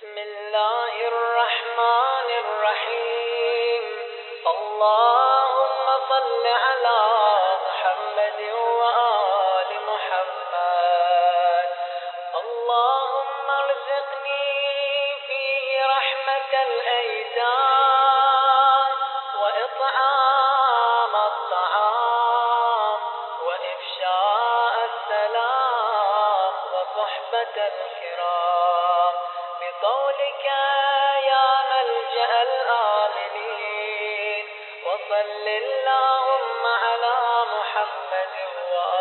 بسم الله الرحمن الرحيم. اللهم صل على محمد وآل محمد. اللهم ارزقني فيه رحمة الأيتام وإطعام الطعام وإفشاء السلام وصحبة الكرام، بقولك يا ملجأ الآمنين. وصل اللهم على محمد وآل